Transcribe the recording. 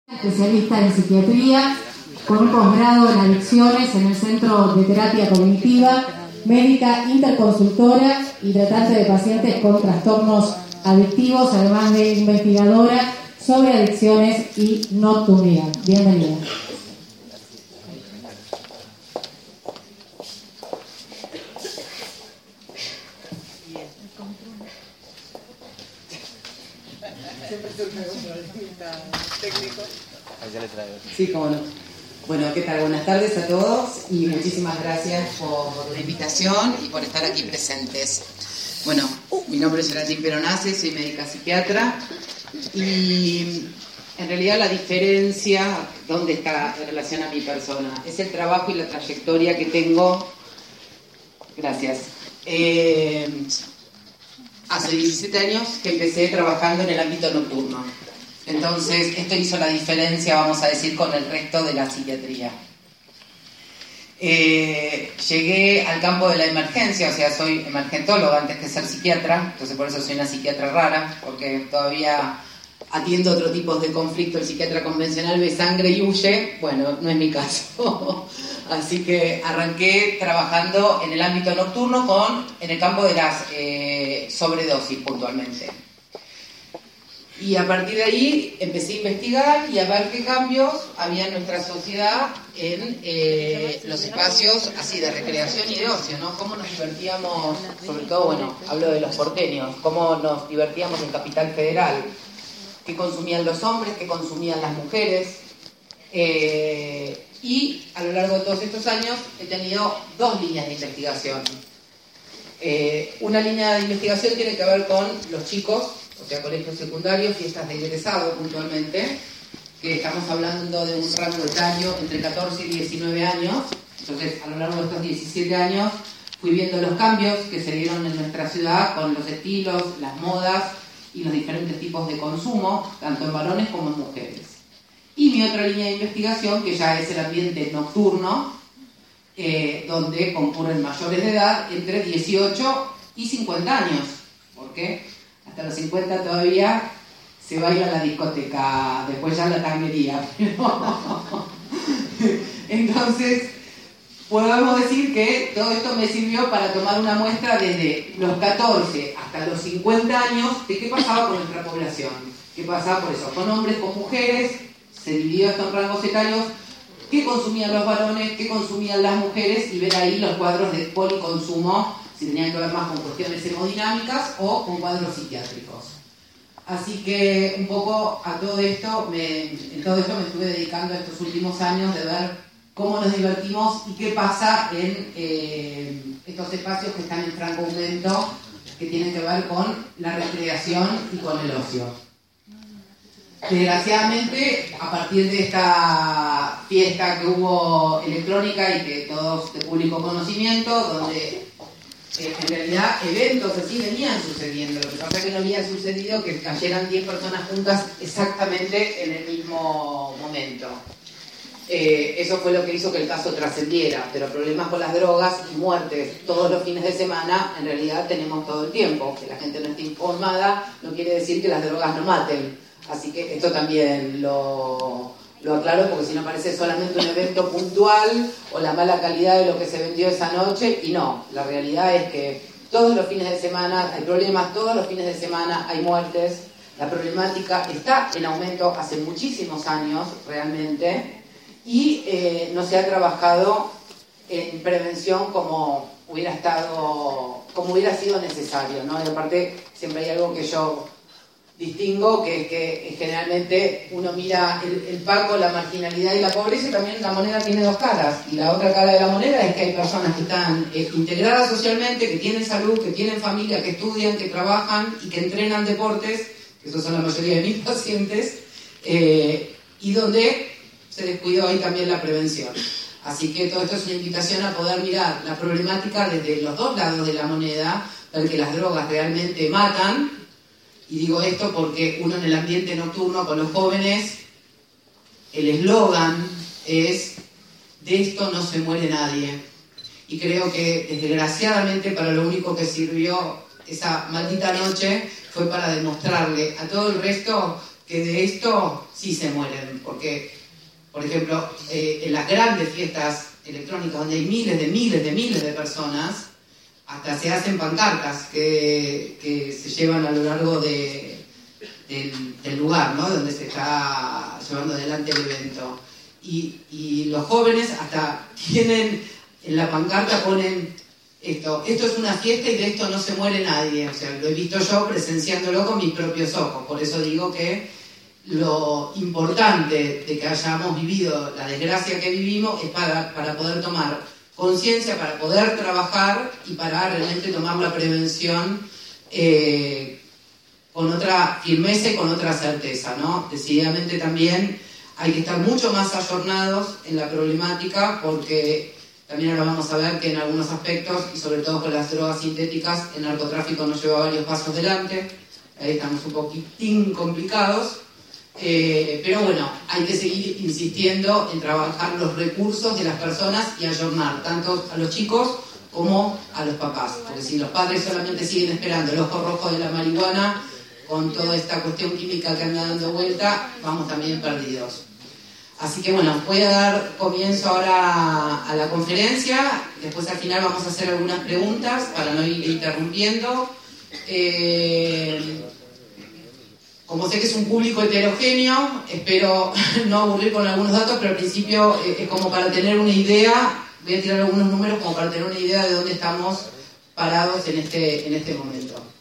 Especialista en psiquiatría, con un posgrado en adicciones en el Centro de Terapia Cognitiva, médica interconsultora y tratante de pacientes con trastornos adictivos, además de investigadora sobre adicciones y nocturnidad. Bienvenida. Sí, cómo no. Bueno, ¿qué tal? Buenas tardes a todos y muchísimas gracias por la invitación y por estar aquí presentes. Bueno, mi nombre es Geraldine Peronace, soy médica psiquiatra y en realidad la diferencia, ¿dónde está en relación a mi persona? Es el trabajo y la trayectoria que tengo. Gracias. Hace 17 años que empecé trabajando en el ámbito nocturno. Entonces, esto hizo la diferencia, vamos a decir, con el resto de la psiquiatría. Llegué al campo de la emergencia, o sea, soy emergentóloga antes que ser psiquiatra, entonces por eso soy una psiquiatra rara, porque todavía atiendo otro tipo de conflicto. El psiquiatra convencional ve sangre y huye, bueno, no es mi caso. Así que arranqué trabajando en el ámbito nocturno en el campo de las sobredosis puntualmente. Y a partir de ahí empecé a investigar y a ver qué cambios había en nuestra sociedad en los espacios así de recreación y de ocio, ¿no? Cómo nos divertíamos, sobre todo, bueno, hablo de los porteños, cómo nos divertíamos en Capital Federal, qué consumían los hombres, qué consumían las mujeres. Y a lo largo de todos estos años he tenido dos líneas de investigación. Una línea de investigación tiene que ver con los chicos, o sea, colegios secundarios, fiestas de egresado puntualmente, que estamos hablando de un rango etario entre 14 y 19 años. Entonces, a lo largo de estos 17 años fui viendo los cambios que se dieron en nuestra ciudad con los estilos, las modas y los diferentes tipos de consumo, tanto en varones como en mujeres. Y mi otra línea de investigación, que ya es el ambiente nocturno, donde concurren mayores de edad entre 18 y 50 años. ¿Por qué? Hasta los 50 todavía se baila en la discoteca, después ya la tanguería. Entonces, podemos decir que todo esto me sirvió para tomar una muestra desde los 14 hasta los 50 años de qué pasaba con nuestra población. ¿Qué pasaba por eso? Con hombres, con mujeres, se dividió esto en rangos etarios, qué consumían los varones, qué consumían las mujeres, y ver ahí los cuadros de policonsumo, si tenían que ver más con cuestiones hemodinámicas o con cuadros psiquiátricos. Así que un poco a todo esto, en todo esto me estuve dedicando estos últimos años de ver cómo nos divertimos y qué pasa en estos espacios que están en franco aumento, que tienen que ver con la recreación y con el ocio. Desgraciadamente, a partir de esta fiesta que hubo electrónica y que todos de público conocimiento, donde en realidad eventos así venían sucediendo, lo que pasa es que no había sucedido que cayeran 10 personas juntas exactamente en el mismo momento. Eso fue lo que hizo que el caso trascendiera, pero problemas con las drogas y muertes todos los fines de semana en realidad tenemos todo el tiempo. Que la gente no esté informada no quiere decir que las drogas no maten. Así que esto también lo aclaro, porque si no parece solamente un evento puntual o la mala calidad de lo que se vendió esa noche, y no, la realidad es que todos los fines de semana hay problemas, todos los fines de semana hay muertes, la problemática está en aumento hace muchísimos años realmente, y no se ha trabajado en prevención como hubiera sido necesario, ¿no? Y aparte siempre hay algo que yo distingo, que generalmente uno mira el paco, la marginalidad y la pobreza, y también la moneda tiene dos caras, y la otra cara de la moneda es que hay personas que están integradas socialmente, que tienen salud, que tienen familia, que estudian, que trabajan y que entrenan deportes, que esos son la mayoría de mis pacientes, y donde se descuidó ahí también la prevención. Así que todo esto es una invitación a poder mirar la problemática desde los dos lados de la moneda, porque las drogas realmente matan. Y digo esto porque uno en el ambiente nocturno con los jóvenes, el eslogan es: de esto no se muere nadie. Y creo que desgraciadamente para lo único que sirvió esa maldita noche fue para demostrarle a todo el resto que de esto sí se mueren, porque, por ejemplo, en las grandes fiestas electrónicas donde hay miles de personas, hasta se hacen pancartas que se llevan a lo largo del lugar, ¿no?, donde se está llevando adelante el evento. Y los jóvenes hasta tienen, en la pancarta ponen esto es una fiesta y de esto no se muere nadie. O sea, lo he visto yo presenciándolo con mis propios ojos. Por eso digo que lo importante de que hayamos vivido la desgracia que vivimos es para poder tomar conciencia, para poder trabajar y para realmente tomar la prevención con otra firmeza y con otra certeza, ¿no? Decididamente también hay que estar mucho más ayornados en la problemática, porque también ahora vamos a ver que en algunos aspectos, y sobre todo con las drogas sintéticas, el narcotráfico nos lleva varios pasos delante. Ahí estamos un poquitín complicados. Pero bueno, hay que seguir insistiendo en trabajar los recursos de las personas y ayornar tanto a los chicos como a los papás, porque si los padres solamente siguen esperando el ojo rojo de la marihuana con toda esta cuestión química que anda dando vuelta, vamos también perdidos. Así que bueno, voy a dar comienzo ahora a la conferencia, después al final vamos a hacer algunas preguntas para no ir interrumpiendo. Como sé que es un público heterogéneo, espero no aburrir con algunos datos, pero al principio es como para tener una idea, voy a tirar algunos números como para tener una idea de dónde estamos parados en este momento.